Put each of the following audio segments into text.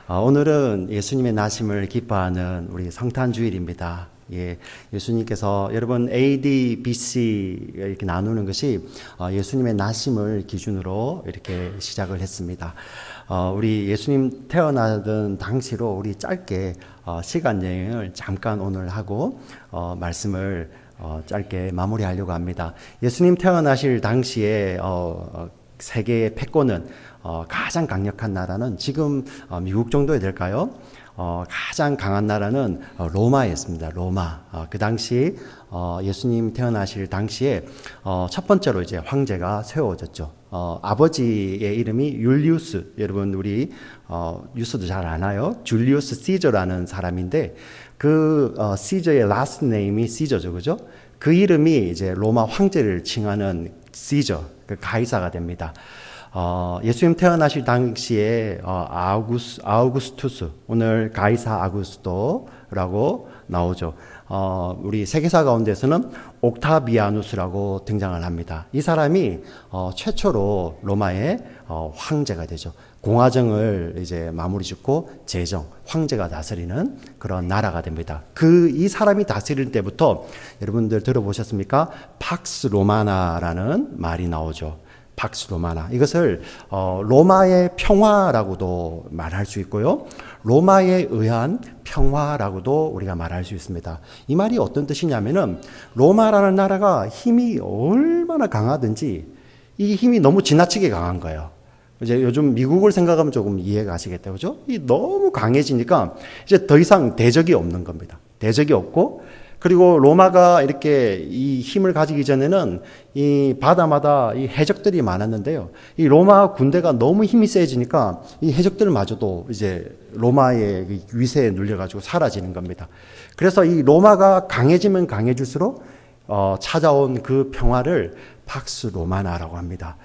오늘은 예수님의 나심을 기뻐하는 우리 성탄주일입니다. 예수님께서 여러분 AD, BC 이렇게 나누는 것이 예수님의 나심을 기준으로 이렇게 시작을 했습니다. 우리 예수님 태어나던 당시로 우리 짧게 시간 여행을 잠깐 오늘 하고 말씀을 짧게 마무리하려고 합니다. 예수님 태어나실 당시에 세계의 패권은 가장 강력한 나라는 지금 미국 정도에 될까요? 가장 강한 나라는 로마였습니다. 로마. 그 당시 예수님 태어나실 당시에 첫 번째로 이제 황제가 세워졌죠. 아버지의 이름이 율리우스. 여러분 우리 뉴스도 잘 아나요? 줄리우스 시저라는 사람인데 그 시저의 라스트 네임이 시저죠, 그죠? 그 이름이 이제 로마 황제를 칭하는 시저, 그 가이사가 됩니다. 예수님 태어나실 당시에 아우구스투스, 오늘 가이사 아구스토라고 나오죠. 우리 세계사 가운데서는 옥타비아누스라고 등장을 합니다. 이 사람이 최초로 로마의 황제가 되죠. 공화정을 이제 마무리 짓고 제정, 황제가 다스리는 그런 나라가 됩니다. 이 사람이 다스릴 때부터 여러분들 들어보셨습니까? 팍스 로마나라는 말이 나오죠. 팍스 로마나. 이것을 로마의 평화라고도 말할 수 있고요. 로마에 의한 평화라고도 우리가 말할 수 있습니다. 이 말이 어떤 뜻이냐면은 로마라는 나라가 힘이 얼마나 강하든지 이 힘이 너무 지나치게 강한 거예요. 이제 요즘 미국을 생각하면 조금 이해가 가시겠다, 그죠? 이 너무 강해지니까 이제 더 이상 대적이 없는 겁니다. 대적이 없고, 그리고 로마가 이렇게 이 힘을 가지기 전에는 이 바다마다 이 해적들이 많았는데요. 이 로마 군대가 너무 힘이 세지니까 이 해적들마저도 이제 로마의 위세에 눌려가지고 사라지는 겁니다. 그래서 이 로마가 강해지면 강해질수록 찾아온 그 평화를 팍스 로마나라고 합니다.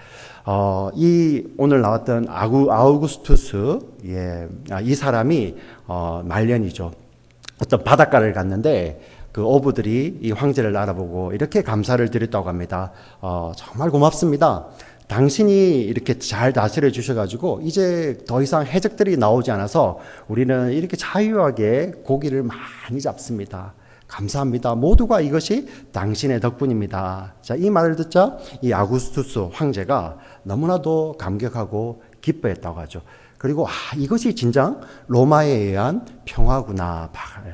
오늘 나왔던 아우구스투스, 이 사람이 말년이죠. 어떤 바닷가를 갔는데 그 어부들이 이 황제를 알아보고 이렇게 감사를 드렸다고 합니다. 정말 고맙습니다. 당신이 이렇게 잘 다스려 주셔가지고 이제 더 이상 해적들이 나오지 않아서 우리는 이렇게 자유하게 고기를 많이 잡습니다. 감사합니다. 모두가 이것이 당신의 덕분입니다. 자, 이 말을 듣자 이 아구스투스 황제가 너무나도 감격하고 기뻐했다고 하죠. 그리고 이것이 진정 로마에 의한 평화구나.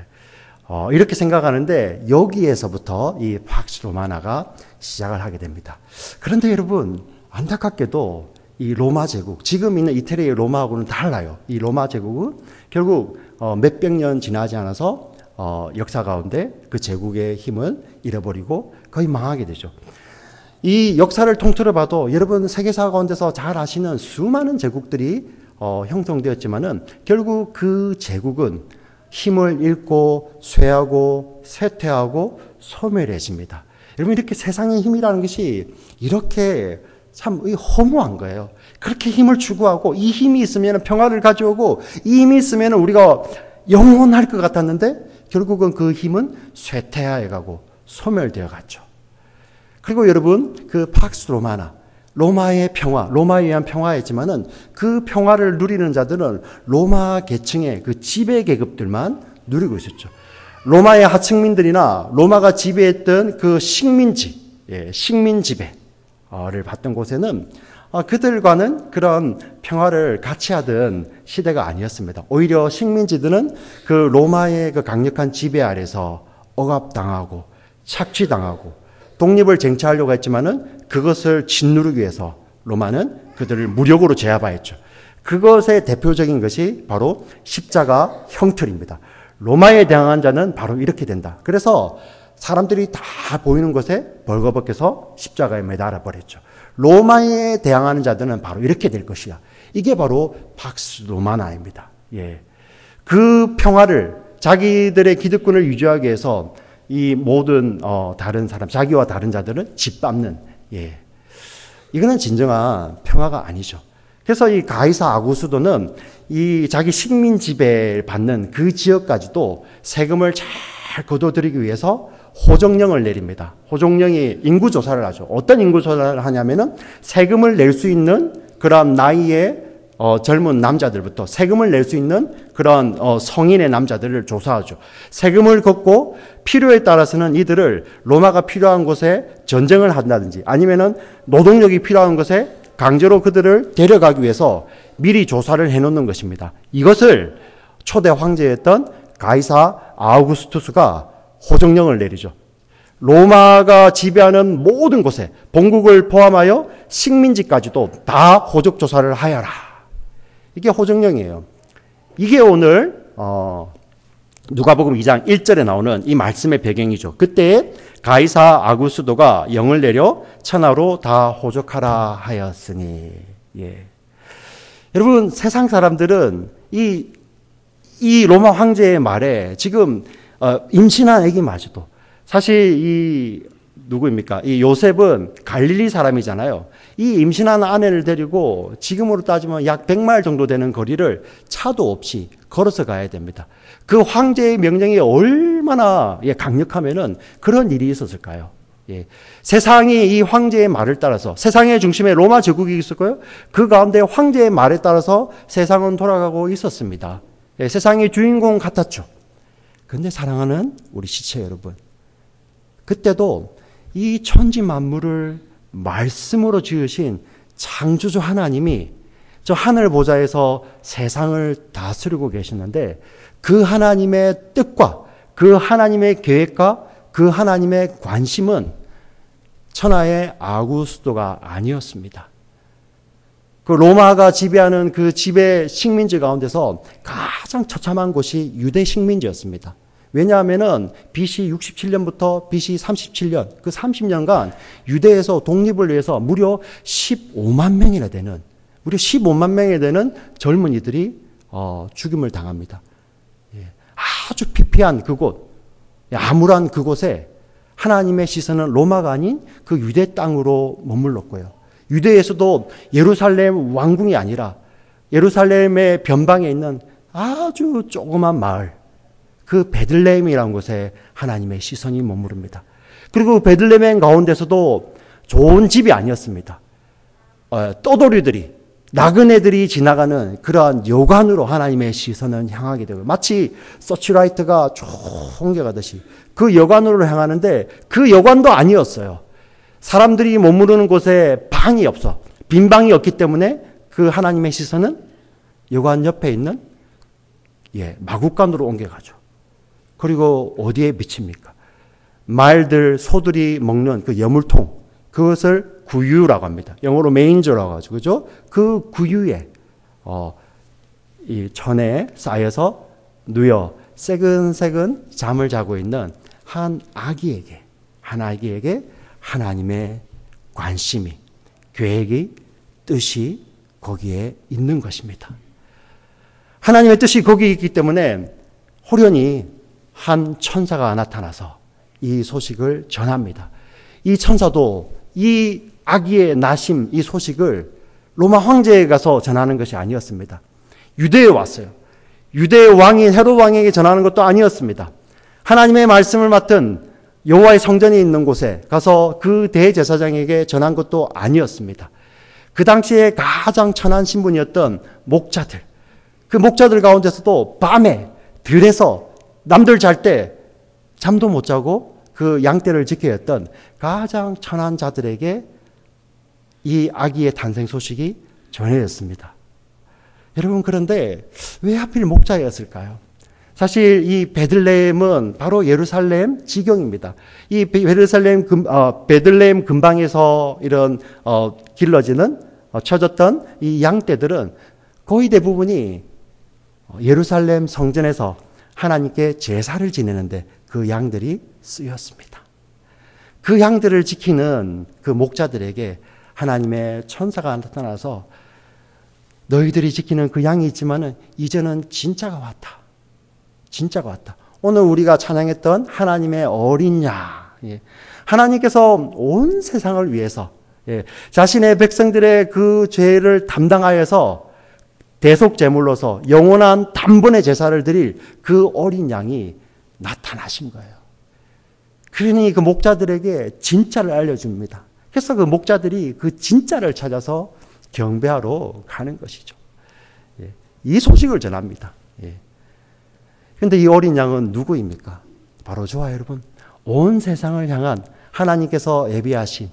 이렇게 생각하는데 여기에서부터 이 팍스 로마나가 시작을 하게 됩니다. 그런데 여러분 안타깝게도 이 로마 제국, 지금 있는 이태리의 로마하고는 달라요. 이 로마 제국은 결국 몇백 년 지나지 않아서 역사 가운데 그 제국의 힘을 잃어버리고 거의 망하게 되죠. 이 역사를 통틀어 봐도 여러분 세계사 가운데서 잘 아시는 수많은 제국들이 형성되었지만은 결국 그 제국은 힘을 잃고 쇠하고 쇠퇴하고 소멸해집니다. 여러분 이렇게 세상의 힘이라는 것이 이렇게 참 허무한 거예요. 그렇게 힘을 추구하고 이 힘이 있으면 평화를 가져오고 이 힘이 있으면 우리가 영원할 것 같았는데 결국은 그 힘은 쇠퇴해 가고 소멸되어 갔죠. 그리고 여러분 그 팍스 로마나, 로마의 평화, 로마에 의한 평화였지만은 그 평화를 누리는 자들은 로마 계층의 그 지배 계급들만 누리고 있었죠. 로마의 하층민들이나 로마가 지배했던 그 식민지, 식민 지배를 받던 곳에는 그들과는 그런 평화를 같이 하던 시대가 아니었습니다. 오히려 식민지들은 그 로마의 그 강력한 지배 아래서 억압당하고 착취당하고 독립을 쟁취하려고 했지만은 그것을 짓누르기 위해서 로마는 그들을 무력으로 제압하였죠. 그것의 대표적인 것이 바로 십자가 형틀입니다. 로마에 대항한 자는 바로 이렇게 된다. 그래서 사람들이 다 보이는 곳에 벌거벗겨서 십자가에 매달아 버렸죠. 로마에 대항하는 자들은 바로 이렇게 될 것이야. 이게 바로 팍스 로마나입니다. 그 평화를 자기들의 기득권을 유지하기 위해서 이 모든 다른 사람, 자기와 다른 자들은 짓밟는, 이거는 진정한 평화가 아니죠. 그래서 이 가이사 아구스도는 이 자기 식민 지배를 받는 그 지역까지도 세금을 잘 거둬들이기 위해서 호정령을 내립니다. 호정령이 인구조사를 하죠. 어떤 인구조사를 하냐면은 세금을 낼 수 있는 그런 나이의 젊은 남자들부터 세금을 낼 수 있는 그런 성인의 남자들을 조사하죠. 세금을 걷고 필요에 따라서는 이들을 로마가 필요한 곳에 전쟁을 한다든지 아니면은 노동력이 필요한 곳에 강제로 그들을 데려가기 위해서 미리 조사를 해놓는 것입니다. 이것을 초대 황제였던 가이사 아우구스투스가 호정령을 내리죠. 로마가 지배하는 모든 곳에 본국을 포함하여 식민지까지도 다 호적 조사를 하여라. 이게 호정령이에요. 이게 오늘 누가복음 2장 1절에 나오는 이 말씀의 배경이죠. 그때 가이사 아구스도가 영을 내려 천하로 다 호적하라 하였으니. 예. 여러분, 세상 사람들은 이 로마 황제의 말에 지금 임신한 아기마저도 사실 누구입니까? 이 요셉은 갈릴리 사람이잖아요. 이 임신한 아내를 데리고 지금으로 따지면 약 100마일 정도 되는 거리를 차도 없이 걸어서 가야 됩니다. 그 황제의 명령이 얼마나 강력하면은 그런 일이 있었을까요? 예. 세상이 이 황제의 말을 따라서 세상의 중심에 로마 제국이 있었고요. 그 가운데 황제의 말에 따라서 세상은 돌아가고 있었습니다. 예. 세상의 주인공 같았죠. 그런데 사랑하는 우리 지체 여러분, 그때도 이 천지 만물을 말씀으로 지으신 창조주 하나님이 저 하늘 보좌에서 세상을 다스리고 계시는데 그 하나님의 뜻과 그 하나님의 계획과 그 하나님의 관심은 천하의 아구스도가 아니었습니다. 그 로마가 지배하는 그 지배 식민지 가운데서 가장 처참한 곳이 유대 식민지였습니다. 왜냐하면은 BC 67년부터 BC 37년, 그 30년간 유대에서 독립을 위해서 무려 15만 명이나 되는 젊은이들이 죽임을 당합니다. 아주 피폐한 그곳, 암울한 그곳에 하나님의 시선은 로마가 아닌 그 유대 땅으로 머물렀고요. 유대에서도 예루살렘 왕궁이 아니라 예루살렘의 변방에 있는 아주 조그만 마을, 그 베들레헴이라는 곳에 하나님의 시선이 머무릅니다. 그리고 베들레헴 가운데서도 좋은 집이 아니었습니다. 떠돌이들이, 나그네들이 지나가는 그러한 여관으로 하나님의 시선은 향하게 되고 마치 서치라이트가 쭉 옮겨가듯이 그 여관으로 향하는데 그 여관도 아니었어요. 사람들이 머무르는 곳에 방이 없어. 빈 방이 없기 때문에 그 하나님의 시선은 여관 옆에 있는 마구간으로 옮겨가죠. 그리고 어디에 미칩니까? 말들, 소들이 먹는 그 여물통, 그것을 구유라고 합니다. 영어로 메인저라고 하죠. 그죠? 그 구유에, 이 천에 쌓여서 누여 새근새근 잠을 자고 있는 한 아기에게 하나님의 관심이, 계획이, 뜻이 거기에 있는 것입니다. 하나님의 뜻이 거기 있기 때문에 호련히 한 천사가 나타나서 이 소식을 전합니다. 이 천사도 이 아기의 나심, 이 소식을 로마 황제에 가서 전하는 것이 아니었습니다. 유대에 왔어요. 유대의 왕인 헤롯 왕에게 전하는 것도 아니었습니다. 하나님의 말씀을 맡은 여호와의 성전이 있는 곳에 가서 그 대제사장에게 전한 것도 아니었습니다. 그 당시에 가장 천한 신분이었던 목자들, 그 목자들 가운데서도 밤에 들에서 남들 잘 때 잠도 못 자고 그 양떼를 지켜야 했던 가장 천한 자들에게 이 아기의 탄생 소식이 전해졌습니다. 여러분, 그런데 왜 하필 목자였을까요? 사실 이 베들레헴은 바로 예루살렘 지경입니다. 이 베들레헴 근방에서 이런 길러지는 쳐졌던 이 양떼들은 거의 대부분이 예루살렘 성전에서 하나님께 제사를 지내는데 그 양들이 쓰였습니다. 그 양들을 지키는 그 목자들에게 하나님의 천사가 나타나서 너희들이 지키는 그 양이 있지만은 이제는 진짜가 왔다. 진짜가 왔다. 오늘 우리가 찬양했던 하나님의 어린 양. 하나님께서 온 세상을 위해서 자신의 백성들의 그 죄를 담당하여서 대속제물로서 영원한 단번에 제사를 드릴 그 어린 양이 나타나신 거예요. 그러니 그 목자들에게 진짜를 알려줍니다. 그래서 그 목자들이 그 진짜를 찾아서 경배하러 가는 것이죠. 이 소식을 전합니다. 그런데 이 어린 양은 누구입니까? 바로 저와 여러분, 온 세상을 향한 하나님께서 예비하신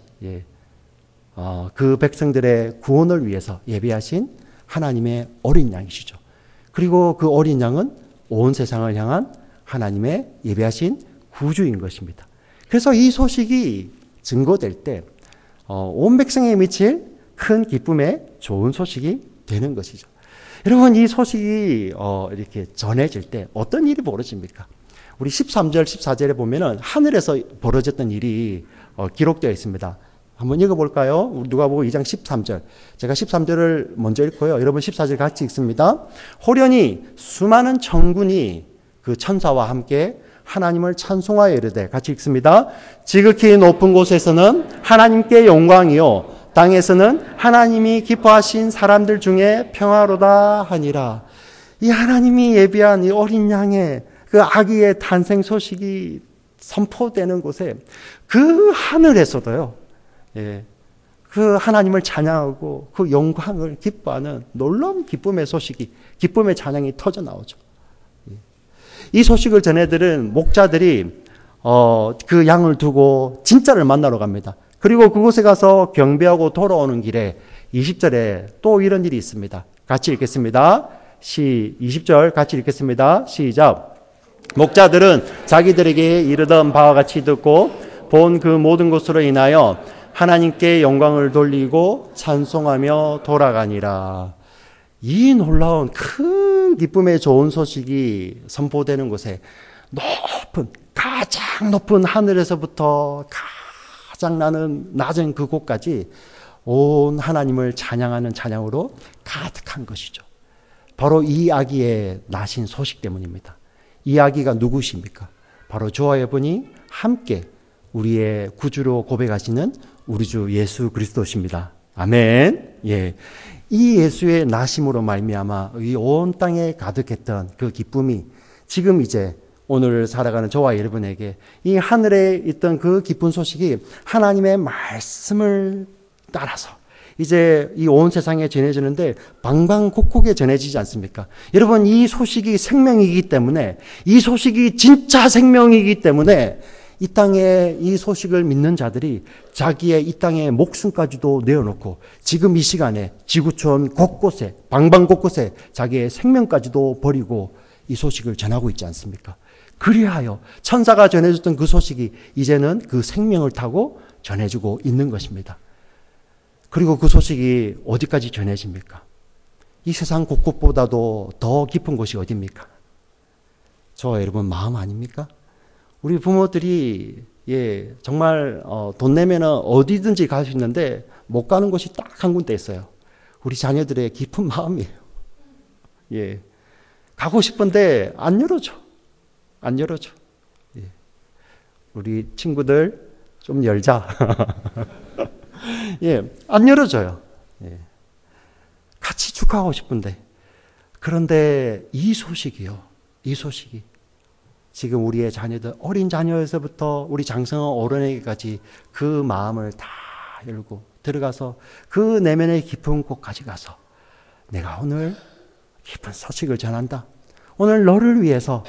그 백성들의 구원을 위해서 예비하신 하나님의 어린 양이시죠. 그리고 그 어린 양은 온 세상을 향한 하나님의 예비하신 구주인 것입니다. 그래서 이 소식이 증거될 때 온 백성에 미칠 큰 기쁨의 좋은 소식이 되는 것이죠. 여러분, 이 소식이 이렇게 전해질 때 어떤 일이 벌어집니까? 우리 13절, 14절에 보면은 하늘에서 벌어졌던 일이 기록되어 있습니다. 한번 읽어볼까요? 누가복음 2장 13절. 제가 13절을 먼저 읽고요. 여러분 14절 같이 읽습니다. 호련히 수많은 천군이 그 천사와 함께 하나님을 찬송하여 이르되, 같이 읽습니다. 지극히 높은 곳에서는 하나님께 영광이요, 땅에서는 하나님이 기뻐하신 사람들 중에 평화로다 하니라. 이 하나님이 예비한 이 어린 양의 그 아기의 탄생 소식이 선포되는 곳에 그 하늘에서도요, 그 하나님을 찬양하고 그 영광을 기뻐하는 놀라운 기쁨의 소식이, 기쁨의 찬양이 터져 나오죠. 이 소식을 전해들은 목자들이 그 양을 두고 진짜를 만나러 갑니다. 그리고 그곳에 가서 경배하고 돌아오는 길에 20절에 또 이런 일이 있습니다. 같이 읽겠습니다. 20절 같이 읽겠습니다. 시작. 목자들은 자기들에게 이르던 바와 같이 듣고 본 그 모든 것으로 인하여 하나님께 영광을 돌리고 찬송하며 돌아가니라. 이 놀라운 큰 기쁨의 좋은 소식이 선포되는 곳에 가장 높은 하늘에서부터 가장 낮은 그곳까지 온 하나님을 찬양하는 찬양으로 가득한 것이죠. 바로 이 아기의 나신 소식 때문입니다. 이 아기가 누구십니까? 바로 저와 여러분이 함께 우리의 구주로 고백하시는 우리 주 예수 그리스도십니다. 아멘. 이 예수의 나심으로 말미암아 이 온 땅에 가득했던 그 기쁨이 지금 이제 오늘 살아가는 저와 여러분에게 이 하늘에 있던 그 기쁜 소식이 하나님의 말씀을 따라서 이제 이 온 세상에 전해지는데 방방곡곡에 전해지지 않습니까? 여러분, 이 소식이 생명이기 때문에, 이 소식이 진짜 생명이기 때문에 이 땅에 이 소식을 믿는 자들이 자기의 이 땅의 목숨까지도 내어놓고 지금 이 시간에 지구촌 곳곳에 방방곳곳에 자기의 생명까지도 버리고 이 소식을 전하고 있지 않습니까? 그리하여 천사가 전해줬던 그 소식이 이제는 그 생명을 타고 전해지고 있는 것입니다. 그리고 그 소식이 어디까지 전해집니까? 이 세상 곳곳보다도 더 깊은 곳이 어디입니까? 저와 여러분 마음 아닙니까? 우리 부모들이 정말 돈 내면은 어디든지 갈 수 있는데 못 가는 곳이 딱 한 군데 있어요. 우리 자녀들의 깊은 마음이에요. 가고 싶은데 안 열어줘. 우리 친구들 좀 열자. 안 열어줘요. 같이 축하하고 싶은데. 그런데 이 소식이 지금 우리의 자녀들, 어린 자녀에서부터 우리 장성한 어른에게까지 그 마음을 다 열고 들어가서 그 내면의 깊은 곳까지 가서 내가 오늘 깊은 소식을 전한다. 오늘 너를 위해서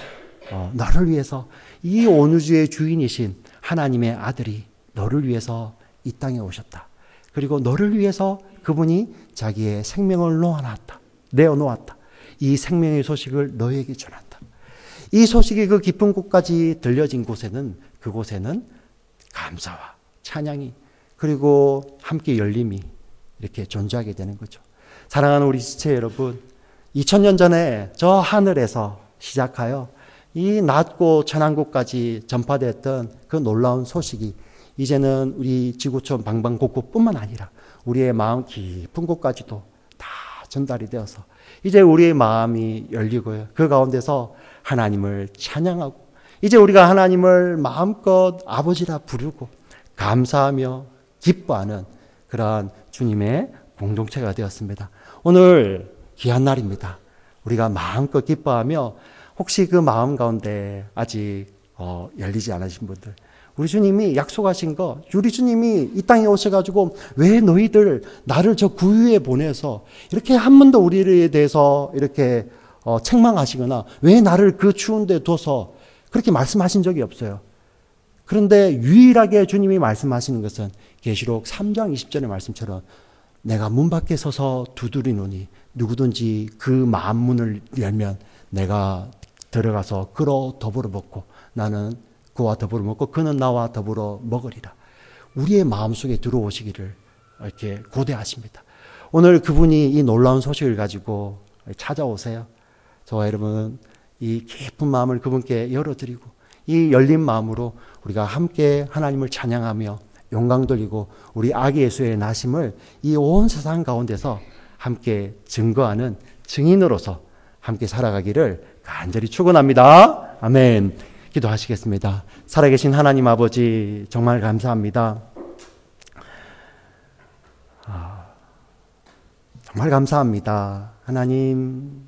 이 온 우주의 주인이신 하나님의 아들이 너를 위해서 이 땅에 오셨다. 그리고 너를 위해서 그분이 자기의 생명을 내어놓았다. 이 생명의 소식을 너에게 전한다. 이 소식이 그 깊은 곳까지 들려진 그곳에는 감사와 찬양이 그리고 함께 열림이 이렇게 존재하게 되는 거죠. 사랑하는 우리 지체 여러분, 2000년 전에 저 하늘에서 시작하여 이 낮고 천한 곳까지 전파됐던 그 놀라운 소식이 이제는 우리 지구촌 방방곡곡뿐만 아니라 우리의 마음 깊은 곳까지도 다 전달이 되어서 이제 우리의 마음이 열리고요. 그 가운데서 하나님을 찬양하고 이제 우리가 하나님을 마음껏 아버지라 부르고 감사하며 기뻐하는 그러한 주님의 공동체가 되었습니다. 오늘 귀한 날입니다. 우리가 마음껏 기뻐하며 혹시 그 마음 가운데 아직 열리지 않으신 분들, 우리 주님이 약속하신 거, 우리 주님이 이 땅에 오셔가지고 왜 너희들 나를 저 구유에 보내서 이렇게 한 번도 우리에 대해서 이렇게 책망하시거나 왜 나를 그 추운 데 둬서 그렇게 말씀하신 적이 없어요. 그런데 유일하게 주님이 말씀하시는 것은 계시록 3장 20절의 말씀처럼 내가 문 밖에 서서 두드리노니 누구든지 그 만문을 열면 내가 들어가서 그로 더불어 먹고 나는 그와 더불어 먹고 그는 나와 더불어 먹으리라. 우리의 마음속에 들어오시기를 이렇게 고대하십니다. 오늘 그분이 이 놀라운 소식을 가지고 찾아오세요. 저와 여러분 이 깊은 마음을 그분께 열어드리고 이 열린 마음으로 우리가 함께 하나님을 찬양하며 영광 돌리고 우리 아기 예수의 나심을 이 온 세상 가운데서 함께 증거하는 증인으로서 함께 살아가기를 간절히 축원합니다. 아멘. 기도하시겠습니다. 살아계신 하나님 아버지 정말 감사합니다. 정말 감사합니다. 하나님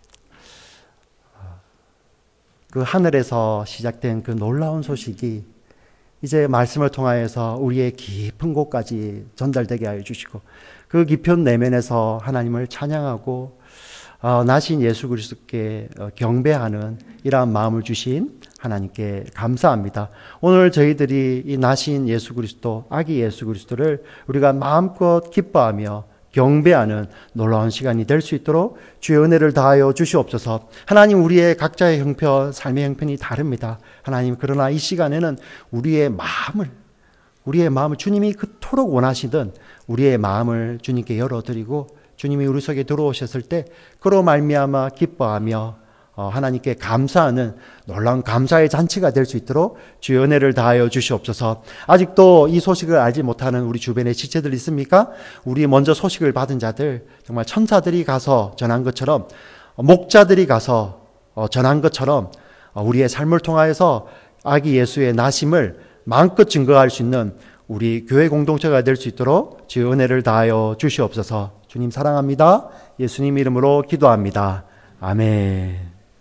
그 하늘에서 시작된 그 놀라운 소식이 이제 말씀을 통하여서 우리의 깊은 곳까지 전달되게 하여 주시고 그 깊은 내면에서 하나님을 찬양하고 나신 예수 그리스도께 경배하는 이러한 마음을 주신 하나님께 감사합니다. 오늘 저희들이 이 나신 예수 그리스도, 아기 예수 그리스도를 우리가 마음껏 기뻐하며 경배하는 놀라운 시간이 될 수 있도록 주의 은혜를 다하여 주시옵소서. 하나님 우리의 각자의 형편, 삶의 형편이 다릅니다. 하나님 그러나 이 시간에는 우리의 마음을 주님이 그토록 원하시던 우리의 마음을 주님께 열어드리고 주님이 우리 속에 들어오셨을 때 그로 말미암아 기뻐하며 하나님께 감사하는 놀라운 감사의 잔치가 될 수 있도록 주의 은혜를 다하여 주시옵소서. 아직도 이 소식을 알지 못하는 우리 주변에 지체들 있습니까? 우리 먼저 소식을 받은 자들, 정말 천사들이 가서 전한 것처럼, 목자들이 가서 전한 것처럼 우리의 삶을 통하여서 아기 예수의 나심을 마음껏 증거할 수 있는 우리 교회 공동체가 될 수 있도록 주의 은혜를 다하여 주시옵소서. 주님 사랑합니다. 예수님 이름으로 기도합니다. 아멘.